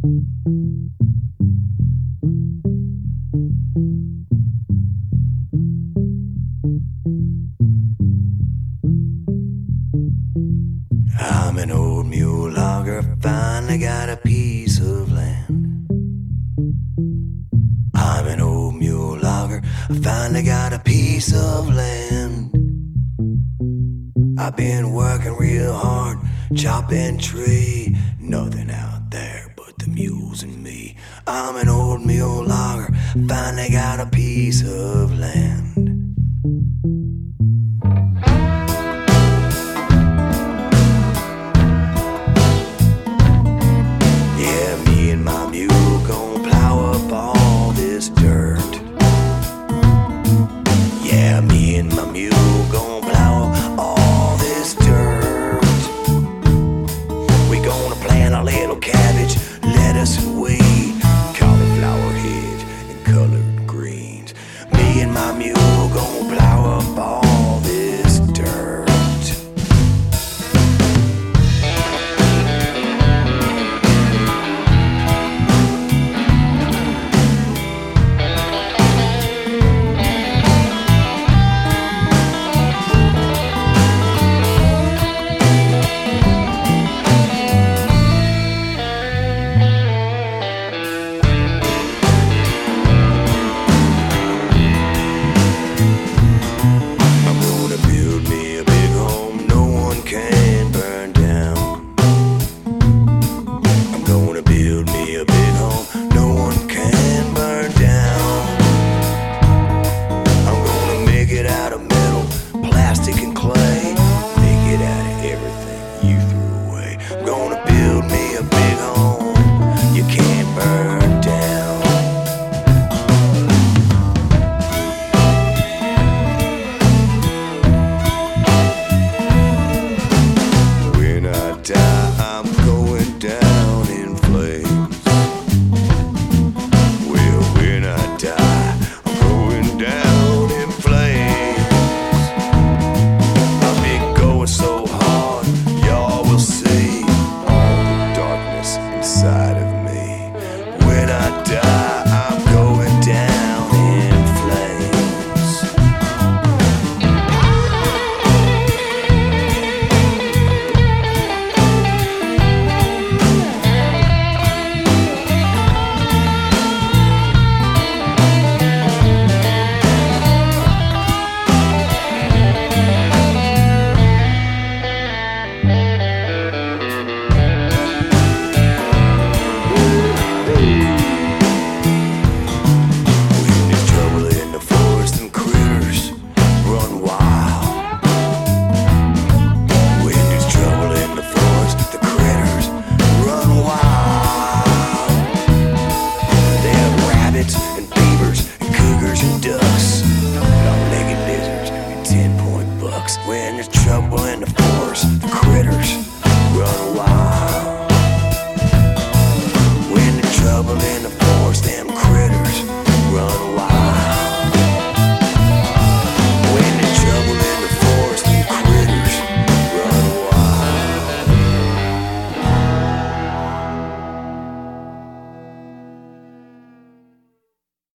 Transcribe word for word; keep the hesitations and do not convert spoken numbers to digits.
I'm an old mule logger, finally got a piece of land. I'm an old mule logger, I finally got a piece of land. I've been working real hard, chopping tree, nothing out there but the mules and me. I'm an old mule logger, finally got a piece of land. Yeah, me and my mule gon' plow up all this dirt. We gonna plant a little cabbage, lettuce and weed, cauliflower hedge and colored greens. Me and my mule gon' plow up all this dirt. Inside of me, when I die, I'm going down in flames. And beavers and cougars and ducks, long-legged lizards and ten-point bucks. When there's trouble in the forest, the critters run wild.